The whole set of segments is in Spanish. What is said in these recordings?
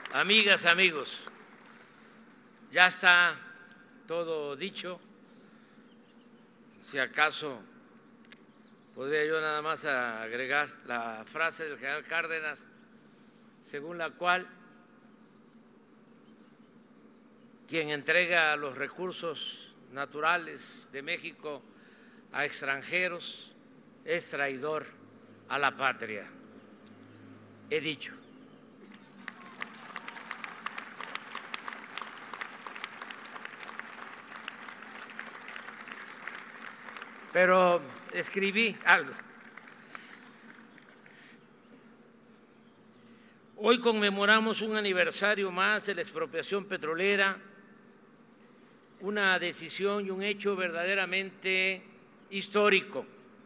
Amigas, amigos, ya está todo dicho. Si acaso podría yo nada más agregar la frase del general Cárdenas, según la cual quien entrega los recursos naturales de México a extranjeros es traidor a la patria. He dicho. Pero escribí algo. Hoy conmemoramos un aniversario más de la expropiación petrolera, una decisión y un hecho verdaderamente histórico.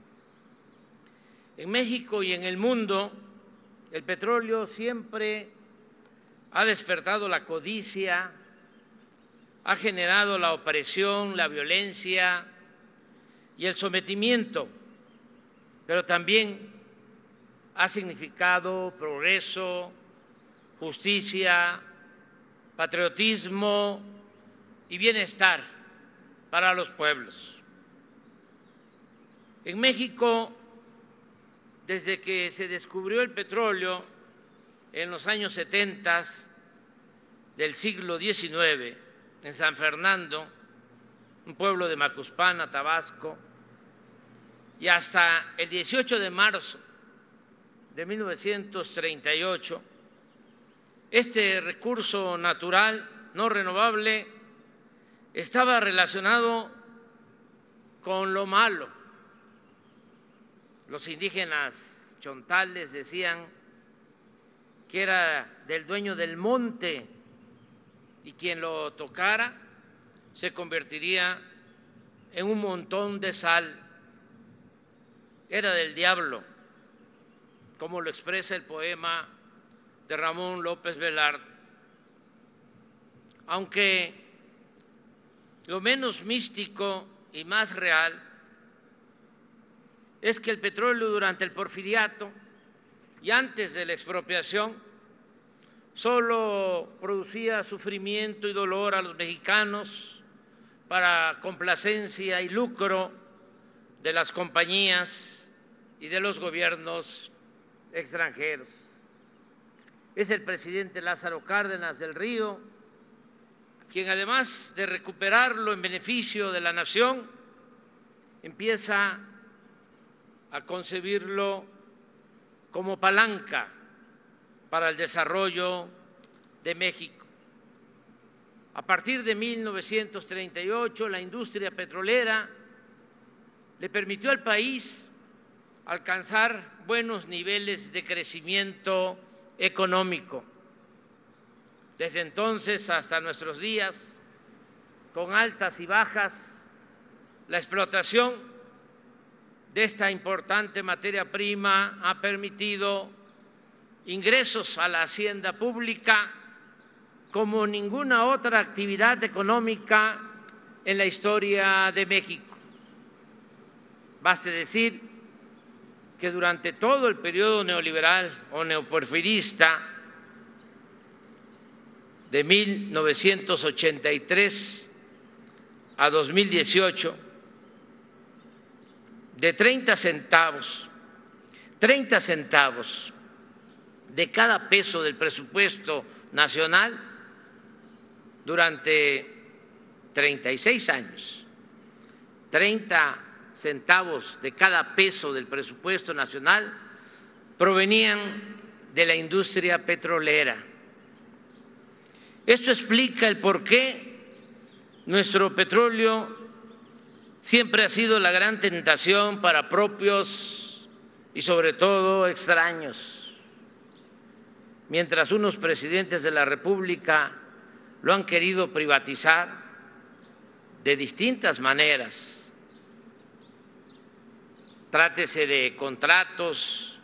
En México y en el mundo, el petróleo siempre ha despertado la codicia, ha generado la opresión, la violencia y el sometimiento, pero también ha significado progreso, justicia, patriotismo y bienestar para los pueblos. En México, desde que se descubrió el petróleo en los años 70 del siglo XIX, en San Fernando, un pueblo de Macuspana, Tabasco, y hasta el 18 de marzo de 1938, este recurso natural no renovable estaba relacionado con lo malo. Los indígenas chontales decían que era del dueño del monte y quien lo tocara se convertiría en un montón de sal. Era del diablo, como lo expresa el poema de Ramón López Velarde. Aunque lo menos místico y más real es que el petróleo durante el Porfiriato y antes de la expropiación solo producía sufrimiento y dolor a los mexicanos para complacencia y lucro de las compañías y de los gobiernos extranjeros. Es el presidente Lázaro Cárdenas del Río quien, además de recuperarlo en beneficio de la nación, empieza a concebirlo como palanca para el desarrollo de México. A partir de 1938, la industria petrolera le permitió al país alcanzar buenos niveles de crecimiento económico. Desde entonces hasta nuestros días, con altas y bajas, la explotación de esta importante materia prima ha permitido ingresos a la hacienda pública como ninguna otra actividad económica en la historia de México. Baste decir que durante todo el periodo neoliberal o neoporfirista de 1983 a 2018, de 30 centavos de cada peso del presupuesto nacional durante 36 años, 30 centavos de cada peso del presupuesto nacional provenían de la industria petrolera. Esto explica el por qué nuestro petróleo siempre ha sido la gran tentación para propios y sobre todo extraños. Mientras unos presidentes de la República lo han querido privatizar de distintas maneras, trátese de contratos,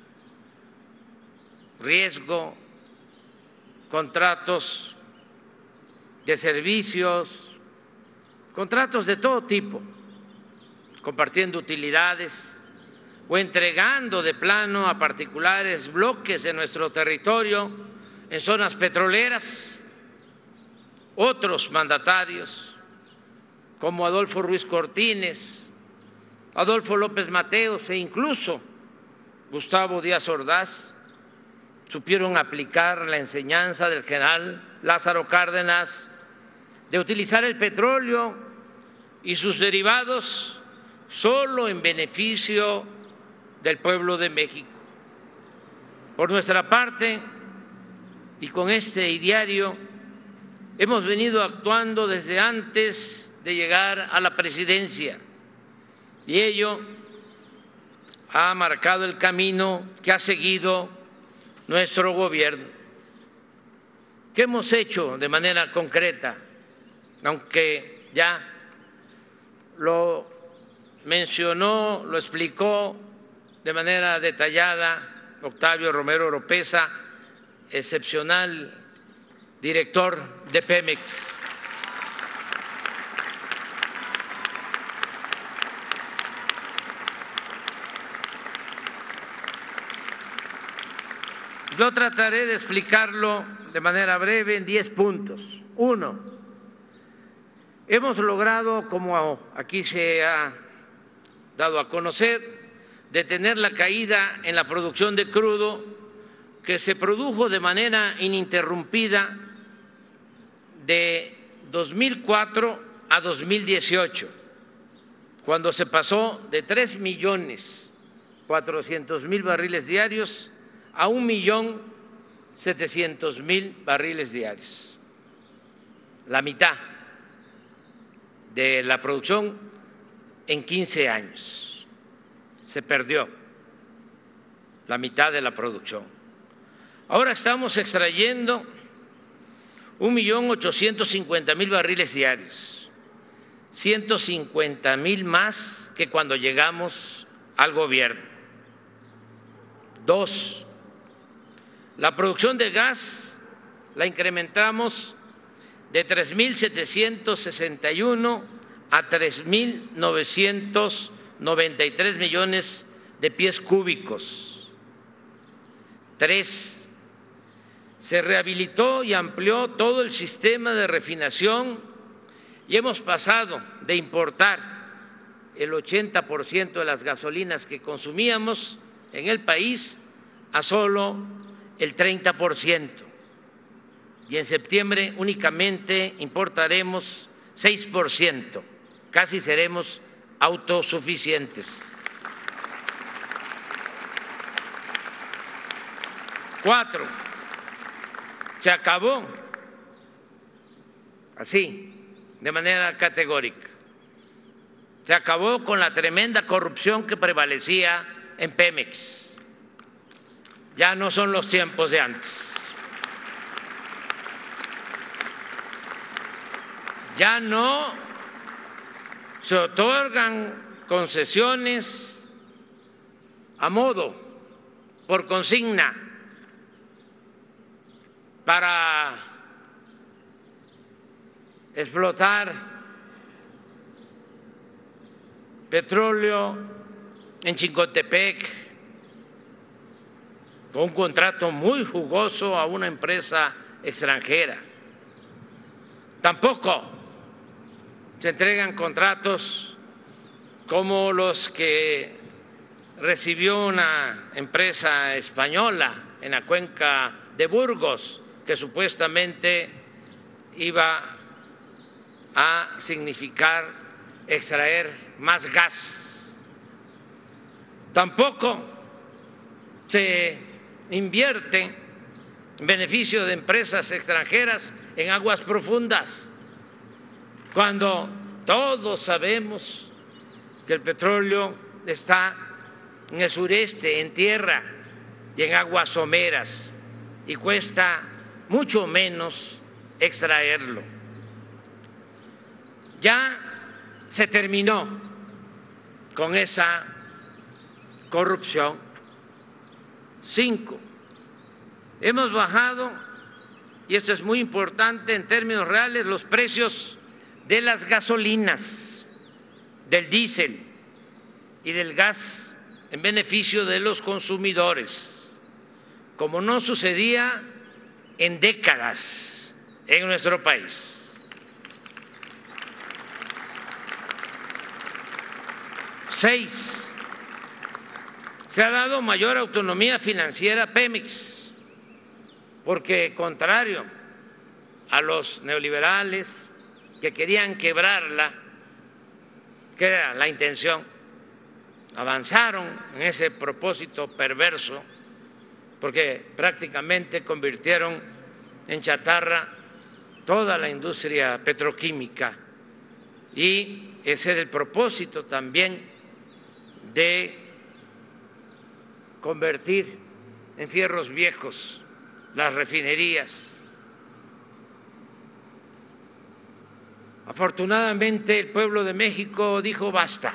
riesgo, contratos de servicios, contratos de todo tipo, compartiendo utilidades o entregando de plano a particulares bloques de nuestro territorio en zonas petroleras. Otros mandatarios, como Adolfo Ruiz Cortines, Adolfo López Mateos e incluso Gustavo Díaz Ordaz, supieron aplicar la enseñanza del general Lázaro Cárdenas de utilizar el petróleo y sus derivados solo en beneficio del pueblo de México. Por nuestra parte, y con este ideario, hemos venido actuando desde antes de llegar a la presidencia, y ello ha marcado el camino que ha seguido nuestro gobierno. ¿Qué hemos hecho de manera concreta? Aunque ya lo mencionó, lo explicó de manera detallada Octavio Romero Oropeza, excepcional director de Pemex. Yo trataré de explicarlo de manera breve en 10 puntos. 1. Hemos logrado, como aquí se ha dado a conocer, detener la caída en la producción de crudo que se produjo de manera ininterrumpida de 2004 a 2018, cuando se pasó de 3.400.000 barriles diarios a 1.700.000 barriles diarios, la mitad de la producción en 15 años. Se perdió la mitad de la producción. Ahora estamos extrayendo 1.850.000 barriles diarios, 150.000 más que cuando llegamos al gobierno. 2. La producción de gas la incrementamos de 3.761 a 3.993 millones de pies cúbicos. 3. Se rehabilitó y amplió todo el sistema de refinación y hemos pasado de importar el 80% de las gasolinas que consumíamos en el país a solo el 30%. Y en septiembre únicamente importaremos 6%, casi seremos autosuficientes. 4. Se acabó, así, de manera categórica, se acabó con la tremenda corrupción que prevalecía en Pemex. Ya no son los tiempos de antes. Ya no se otorgan concesiones a modo, por consigna, para explotar petróleo en Chicontepec con un contrato muy jugoso a una empresa extranjera. Tampoco se entregan contratos como los que recibió una empresa española en la cuenca de Burgos, que supuestamente iba a significar extraer más gas. Tampoco se invierte en beneficio de empresas extranjeras en aguas profundas, cuando todos sabemos que el petróleo está en el sureste, en tierra y en aguas someras, y cuesta mucho menos extraerlo. Ya se terminó con esa corrupción. 5. Hemos bajado, y esto es muy importante en términos reales, los precios de las gasolinas, del diésel y del gas en beneficio de los consumidores, como no sucedía en décadas en nuestro país. Seis, se ha dado mayor autonomía financiera a Pemex, porque contrario a los neoliberales que querían quebrarla, que era la intención, avanzaron en ese propósito perverso, porque prácticamente convirtieron en chatarra toda la industria petroquímica, y ese era el propósito también de convertir en fierros viejos las refinerías. Afortunadamente el pueblo de México dijo basta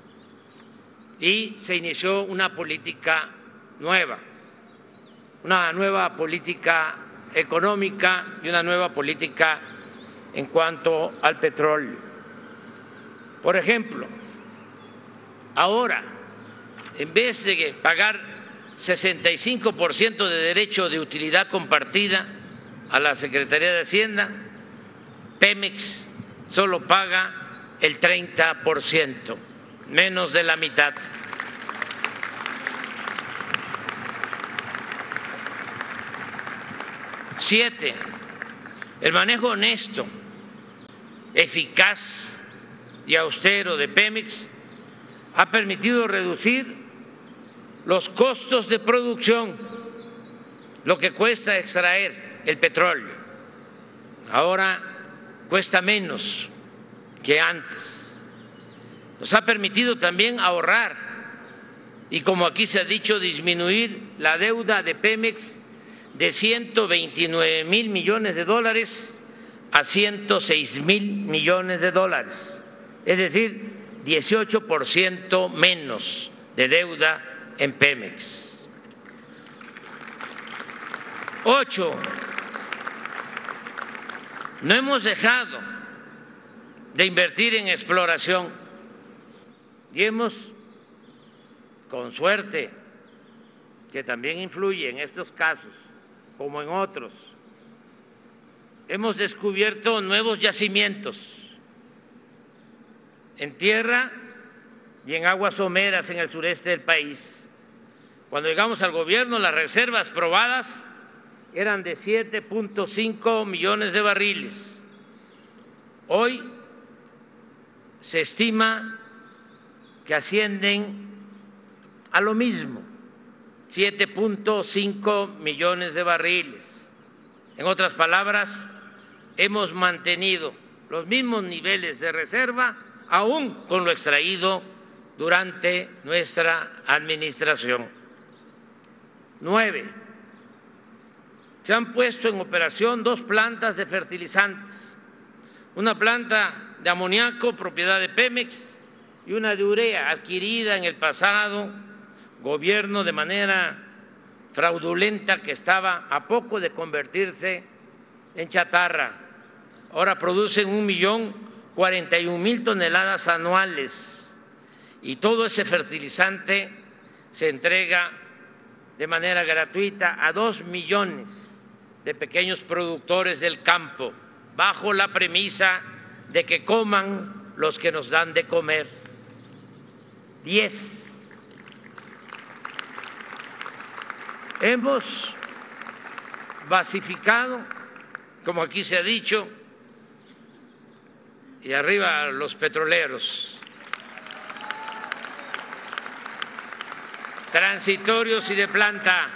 y se inició una política nueva, una nueva política económica y una nueva política en cuanto al petróleo. Por ejemplo, ahora, en vez de pagar 65% de derecho de utilidad compartida a la Secretaría de Hacienda, Pemex solo paga el 30%, menos de la mitad. Siete, el manejo honesto, eficaz y austero de Pemex ha permitido reducir los costos de producción, lo que cuesta extraer el petróleo. Ahora cuesta menos que antes. Nos ha permitido también ahorrar y, como aquí se ha dicho, disminuir la deuda de Pemex de 129,000 millones de dólares a 106,000 millones de dólares, es decir, 18% menos de deuda en Pemex. 8, no hemos dejado de invertir en exploración y hemos, con suerte, que también influye en estos casos como en otros, hemos descubierto nuevos yacimientos en tierra y en aguas someras en el sureste del país. Cuando llegamos al gobierno, las reservas probadas eran de 7.5 millones de barriles. Hoy se estima que ascienden a lo mismo, 7.5 millones de barriles. En otras palabras, hemos mantenido los mismos niveles de reserva aún con lo extraído durante nuestra administración. 9, se han puesto en operación 2 plantas de fertilizantes, una planta de amoníaco propiedad de Pemex y una de urea adquirida en el pasado gobierno de manera fraudulenta, que estaba a poco de convertirse en chatarra. Ahora producen 1.041.000 toneladas anuales y todo ese fertilizante se entrega de manera gratuita a 2 millones de pequeños productores del campo, bajo la premisa de que coman los que nos dan de comer. 10, hemos basificado, como aquí se ha dicho, y arriba los petroleros, transitorios y de planta.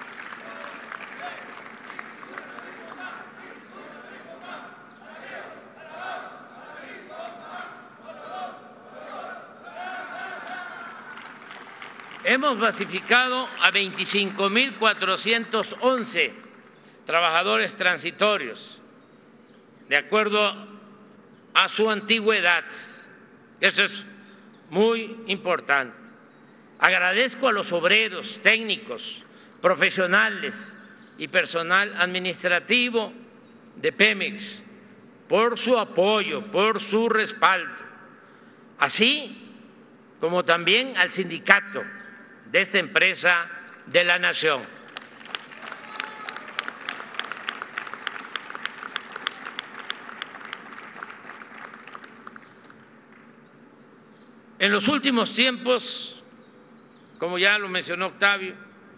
Hemos basificado a 25.411 trabajadores transitorios, de acuerdo a su antigüedad. Esto es muy importante. Agradezco a los obreros, técnicos, profesionales y personal administrativo de Pemex por su apoyo, por su respaldo, así como también al sindicato de esta empresa de la nación. En los últimos tiempos, como ya lo mencionó Octavio,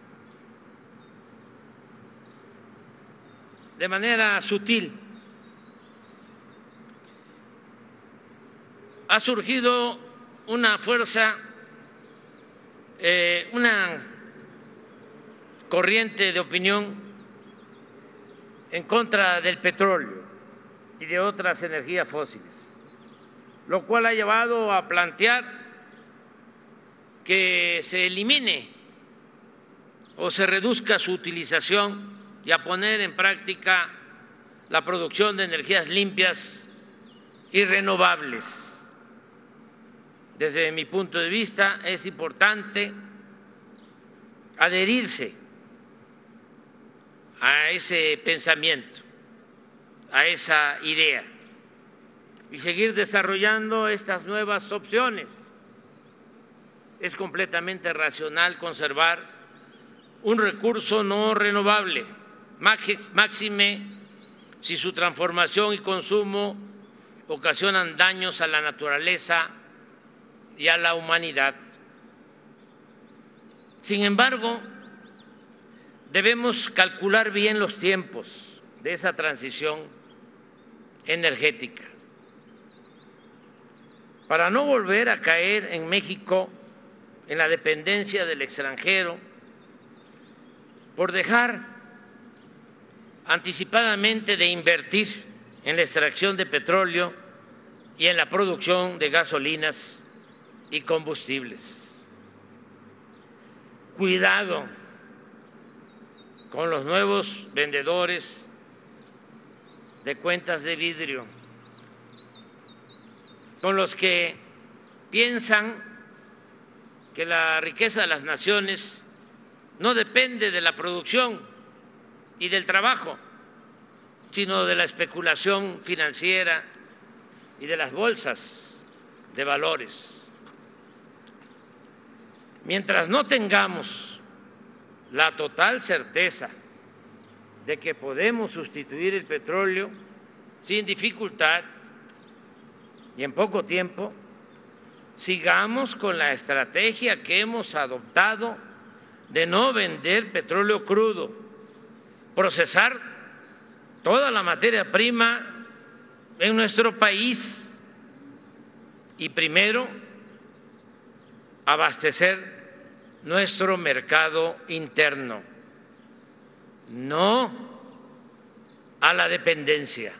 de manera sutil, ha surgido una fuerza, una corriente de opinión en contra del petróleo y de otras energías fósiles, lo cual ha llevado a plantear que se elimine o se reduzca su utilización y a poner en práctica la producción de energías limpias y renovables. Desde mi punto de vista, es importante adherirse a ese pensamiento, a esa idea y seguir desarrollando estas nuevas opciones. Es completamente racional conservar un recurso no renovable, máxime si su transformación y consumo ocasionan daños a la naturaleza y a la humanidad. Sin embargo, debemos calcular bien los tiempos de esa transición energética para no volver a caer en México en la dependencia del extranjero por dejar anticipadamente de invertir en la extracción de petróleo y en la producción de gasolinas y combustibles. Cuidado con los nuevos vendedores de cuentas de vidrio, con los que piensan que la riqueza de las naciones no depende de la producción y del trabajo, sino de la especulación financiera y de las bolsas de valores. Mientras no tengamos la total certeza de que podemos sustituir el petróleo sin dificultad y en poco tiempo, sigamos con la estrategia que hemos adoptado de no vender petróleo crudo, procesar toda la materia prima en nuestro país y primero abastecer nuestro mercado interno, no a la dependencia.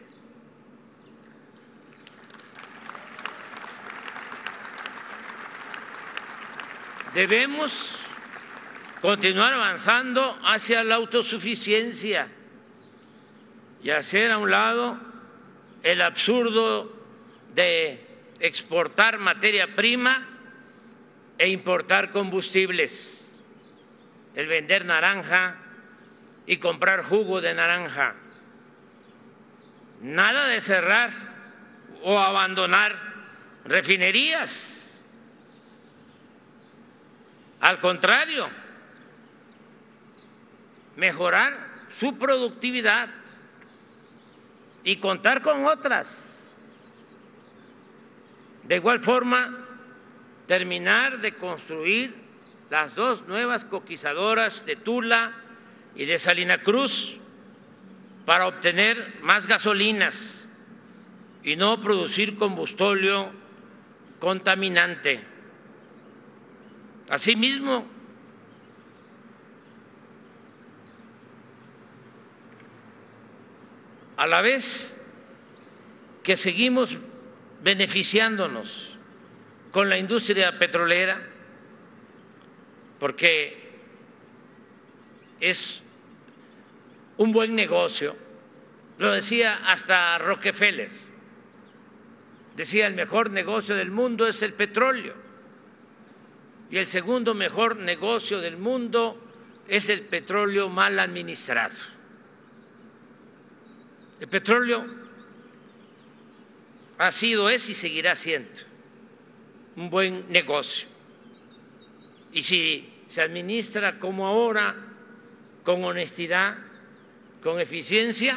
Debemos continuar avanzando hacia la autosuficiencia y hacer a un lado el absurdo de exportar materia prima e importar combustibles, el vender naranja y comprar jugo de naranja. Nada de cerrar o abandonar refinerías. Al contrario, mejorar su productividad y contar con otras. De igual forma, terminar de construir las dos nuevas coquizadoras de Tula y de Salina Cruz para obtener más gasolinas y no producir combustible contaminante. Asimismo, a la vez que seguimos beneficiándonos con la industria petrolera, porque es un buen negocio, lo decía hasta Rockefeller, decía el mejor negocio del mundo es el petróleo y el segundo mejor negocio del mundo es el petróleo mal administrado. El petróleo ha sido, es y seguirá siendo un buen negocio. Y si se administra como ahora, con honestidad, con eficiencia,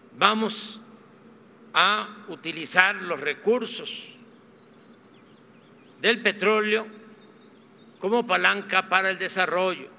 vamos a utilizar los recursos del petróleo como palanca para el desarrollo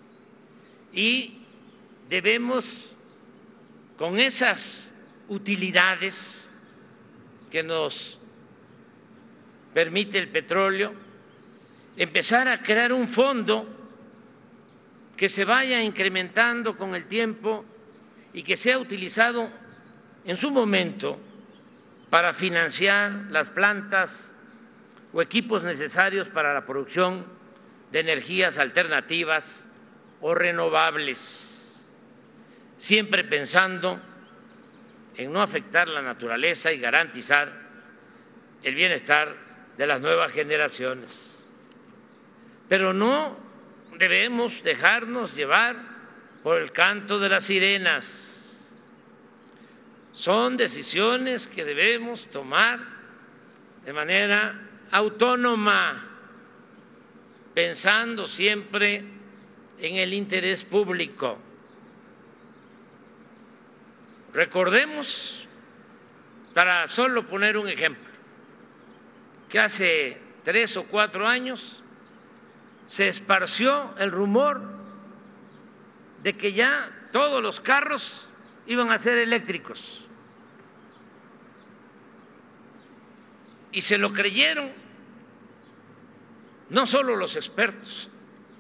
y debemos, con esas utilidades que nos permite el petróleo, empezar a crear un fondo que se vaya incrementando con el tiempo y que sea utilizado en su momento para financiar las plantas o equipos necesarios para la producción de energías alternativas o renovables, siempre pensando en no afectar la naturaleza y garantizar el bienestar de las nuevas generaciones. Pero no debemos dejarnos llevar por el canto de las sirenas. Son decisiones que debemos tomar de manera autónoma, pensando siempre en el interés público. Recordemos, para solo poner un ejemplo, que hace 3 o 4 años se esparció el rumor de que ya todos los carros iban a ser eléctricos. Y se lo creyeron no solo los expertos,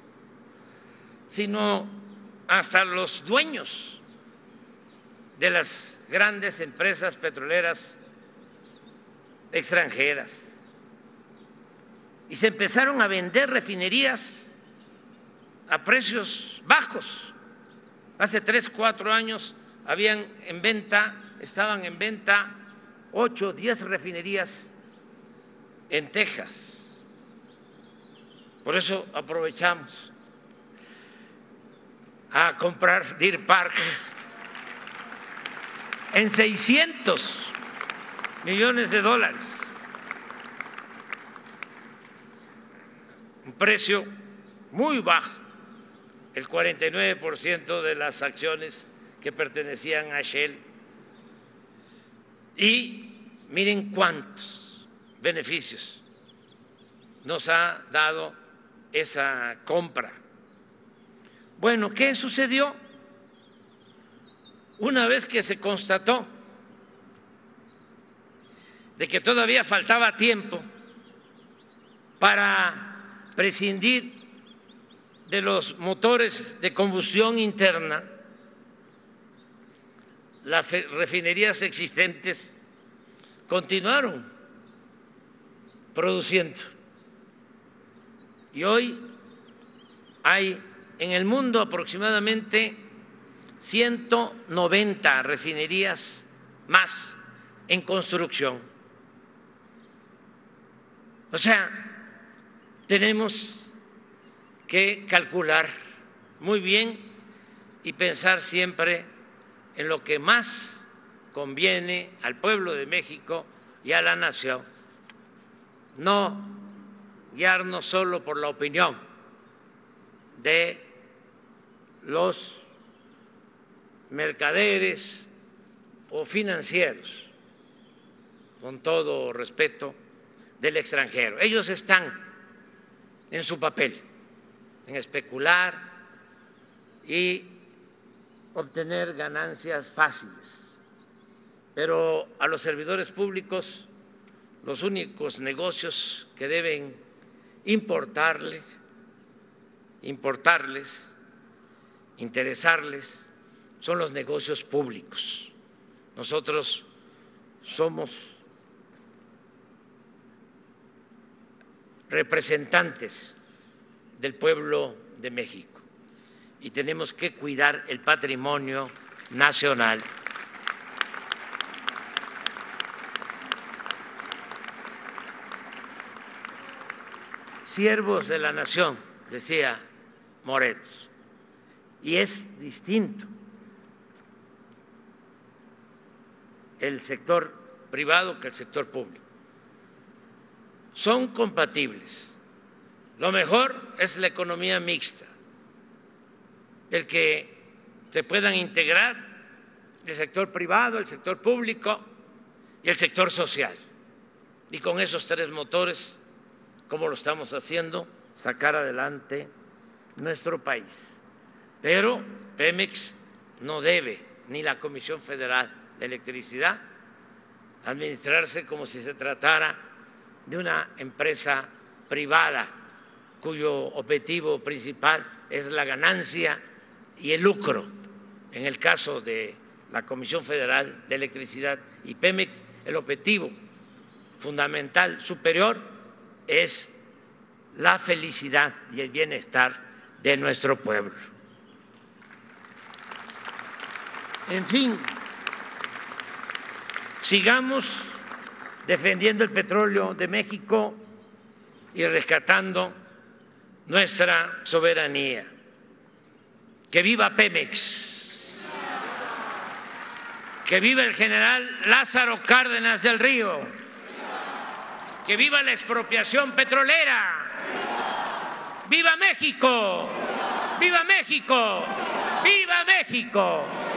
sino hasta los dueños de las grandes empresas petroleras extranjeras. Y se empezaron a vender refinerías a precios bajos. Hace 3, 4 años estaban en venta 8, 10 refinerías en Texas. Por eso aprovechamos a comprar Deer Park en $600 millones, un precio muy bajo, el 49% de las acciones que pertenecían a Shell. Y miren cuántos beneficios nos ha dado esa compra. Bueno, ¿qué sucedió? Una vez que se constató de que todavía faltaba tiempo para prescindir de los motores de combustión interna, las refinerías existentes continuaron produciendo. Y hoy hay en el mundo aproximadamente 190 refinerías más en construcción. O sea, tenemos que calcular muy bien y pensar siempre en lo que más conviene al pueblo de México y a la nación. No guiarnos solo por la opinión de los mercaderes o financieros, con todo respeto, del extranjero. Ellos están en su papel, en especular y obtener ganancias fáciles. Pero a los servidores públicos, los únicos negocios que deben interesarles, son los negocios públicos. Nosotros somos representantes del pueblo de México y tenemos que cuidar el patrimonio nacional. Siervos de la nación, decía Morelos, y es distinto el sector privado que el sector público. Son compatibles. Lo mejor es la economía mixta, el que se puedan integrar el sector privado, el sector público y el sector social. Y con esos 3 motores como lo estamos haciendo, sacar adelante nuestro país. Pero Pemex no debe, ni la Comisión Federal de Electricidad, administrarse como si se tratara de una empresa privada cuyo objetivo principal es la ganancia y el lucro. En el caso de la Comisión Federal de Electricidad y Pemex, el objetivo fundamental superior es la felicidad y el bienestar de nuestro pueblo. En fin, sigamos defendiendo el petróleo de México y rescatando nuestra soberanía. ¡Que viva Pemex! ¡Que viva el general Lázaro Cárdenas del Río! ¡Que viva la expropiación petrolera! ¡Viva México! ¡Viva México! ¡Viva México!